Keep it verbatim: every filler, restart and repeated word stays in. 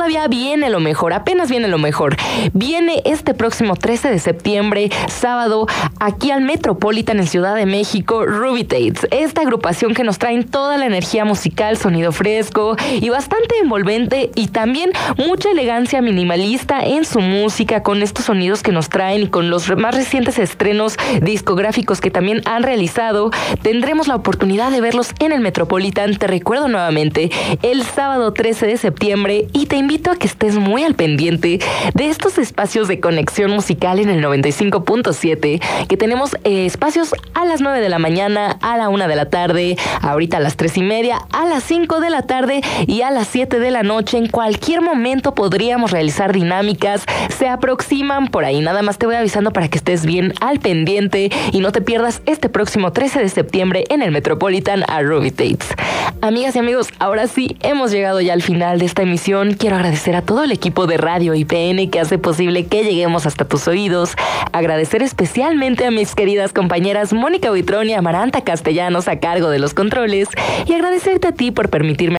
todavía viene lo mejor, apenas viene lo mejor. Viene este próximo trece de septiembre, sábado, aquí al Metropolitan en Ciudad de México, Ruby Tates. Esta agrupación que nos traen toda la energía musical, sonido fresco y bastante envolvente, y también mucha elegancia minimalista en su música, con estos sonidos que nos traen y con los más recientes estrenos discográficos que también han realizado. Tendremos la oportunidad de verlos en el Metropolitan, te recuerdo nuevamente, el sábado trece de septiembre, y te invito a que estés muy al pendiente de estos espacios de conexión musical en el noventa y cinco punto siete, que tenemos eh, espacios a las nueve de la mañana, a la una de la tarde, ahorita a las tres y media, a las cinco de la tarde y a las siete de la noche. En cualquier momento podríamos realizar dinámicas, se aproximan por ahí, nada más te voy avisando para que estés bien al pendiente y no te pierdas este próximo trece de septiembre en el Metropolitan a Ruby Tates. Amigas y amigos, ahora sí hemos llegado ya al final de esta emisión. Quiero agradecer a todo el equipo de Radio I P N que hace posible que lleguemos hasta tus oídos, agradecer especialmente a mis queridas compañeras Mónica Buitrón y Amaranta Castellanos a cargo de los controles, y agradecerte a ti por permitirme